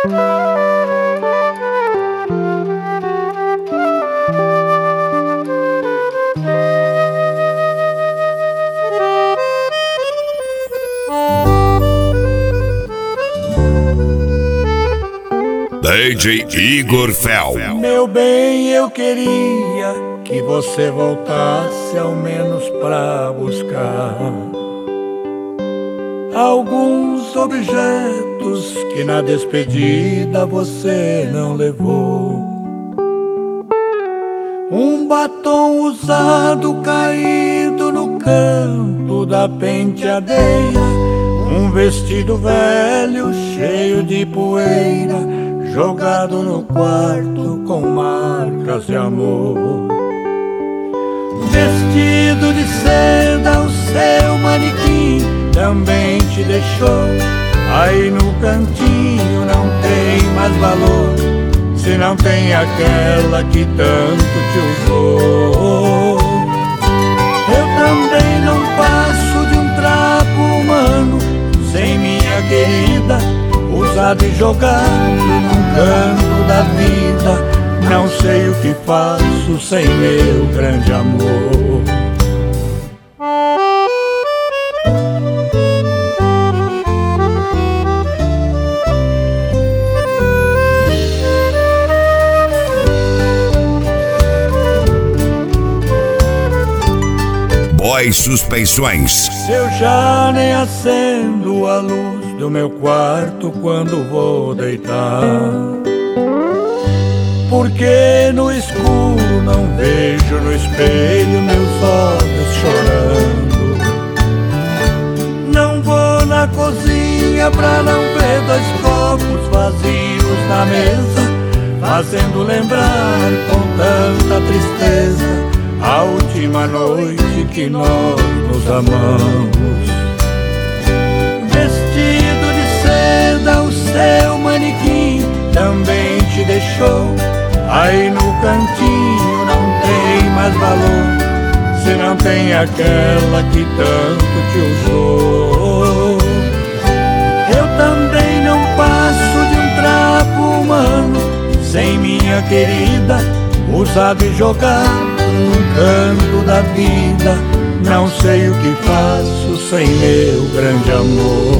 DJ Igor Fel. Meu bem, eu queria que você voltasse ao menos pra buscar alguns objetos que na despedida você não levou. Um batom usado caído no canto da penteadeira, um vestido velho cheio de poeira jogado no quarto com marcas de amor. Vestido de seda, o seu manequim também te deixou. Aí no cantinho não tem mais valor, se não tem aquela que tanto te usou. Eu também não passo de um trapo humano sem minha querida, usado e jogado num canto da vida. Não sei o que faço sem meu grande amor. Boy Suspeições. Eu já nem acendo a luz do meu quarto quando vou deitar, porque no escuro não vejo no espelho meus olhos chorando. Não vou na cozinha pra não ver dois copos vazios na mesa, fazendo lembrar com tanta tristeza a última noite que nós nos amamos. Vestido de seda, o seu manequim também te deixou. Aí no cantinho não tem mais valor, se não tem aquela que tanto te usou. Eu também não passo de um trapo humano sem minha querida, usado e jogado num canto da vida. Não sei o que faço sem meu grande amor.